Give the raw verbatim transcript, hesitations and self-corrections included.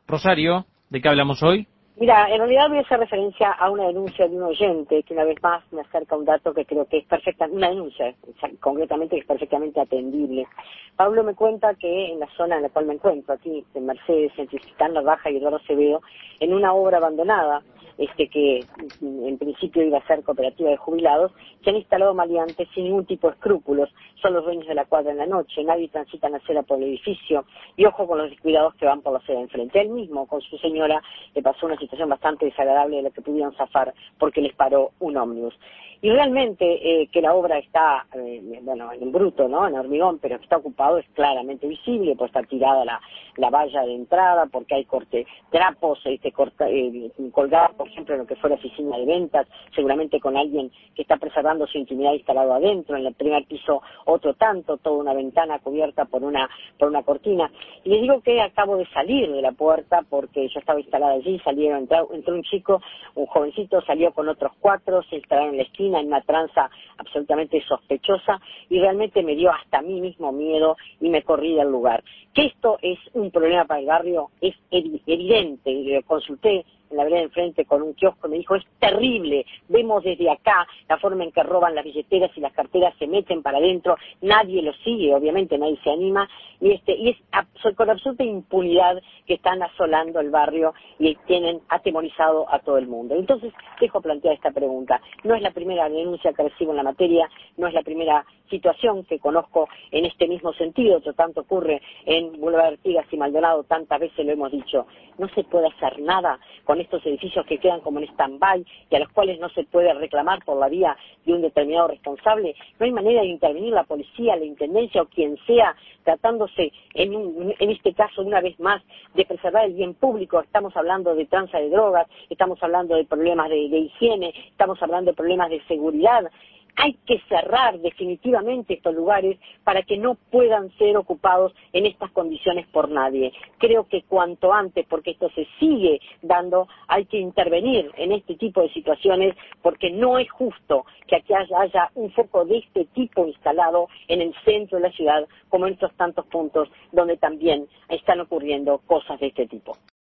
Rosario, ¿de qué hablamos hoy? Mira, en realidad voy a hacer referencia a una denuncia de un oyente que una vez más me acerca un dato que creo que es perfecta, una denuncia concretamente que es perfectamente atendible. Pablo me cuenta que en la zona en la cual me encuentro, aquí en Mercedes, entre Citán, La Baja y Eduardo Acevedo, en una obra abandonada, este que en principio iba a ser cooperativa de jubilados, se han instalado maleantes sin ningún tipo de escrúpulos, son los dueños de la cuadra en la noche, nadie transita en la acera por el edificio, y ojo con los descuidados que van por la acera enfrente. Él mismo, con su señora, le pasó una situación bastante desagradable de la que pudieron zafar porque les paró un ómnibus. Y realmente eh, que la obra está, eh, bueno, en bruto, ¿no?, en hormigón, pero que está ocupado es claramente visible, pues está tirada la, la valla de entrada, porque hay corte trapos, este, corta, eh, colgados, por ejemplo, en lo que fue la oficina de ventas, seguramente con alguien que está preservando su intimidad instalado adentro, en el primer piso otro tanto, toda una ventana cubierta por una, por una cortina. Y les digo que acabo de salir de la puerta porque yo estaba instalada allí, salieron, entró, entró un chico, un jovencito, salió con otros cuatro, se instalaron en la esquina, en una tranza absolutamente sospechosa, y realmente me dio hasta a mí mismo miedo y me corrí del lugar. Que esto es un problema para el barrio es evidente, y lo consulté en la vereda de enfrente con un kiosco, me dijo, es terrible, vemos desde acá la forma en que roban las billeteras y las carteras, se meten para adentro, nadie lo sigue, obviamente nadie se anima, y este y es abs- con absoluta impunidad que están asolando el barrio y tienen atemorizado a todo el mundo. Entonces, dejo plantear esta pregunta. No es la primera denuncia que recibo en la materia, no es la primera situación que conozco en este mismo sentido, otro tanto ocurre en Boulevard Artigas y Maldonado, tantas veces lo hemos dicho. No se puede hacer nada con estos edificios que quedan como en stand-by y a los cuales no se puede reclamar por la vía de un determinado responsable. No hay manera de intervenir la policía, la intendencia o quien sea, tratándose en, un, en este caso una vez más de preservar el bien público. Estamos hablando de tranza de drogas, estamos hablando de problemas de, de higiene, estamos hablando de problemas de seguridad. Hay que cerrar definitivamente estos lugares para que no puedan ser ocupados en estas condiciones por nadie. Creo que cuanto antes, porque esto se sigue dando, hay que intervenir en este tipo de situaciones porque no es justo que aquí haya, haya un foco de este tipo instalado en el centro de la ciudad como en estos tantos puntos donde también están ocurriendo cosas de este tipo.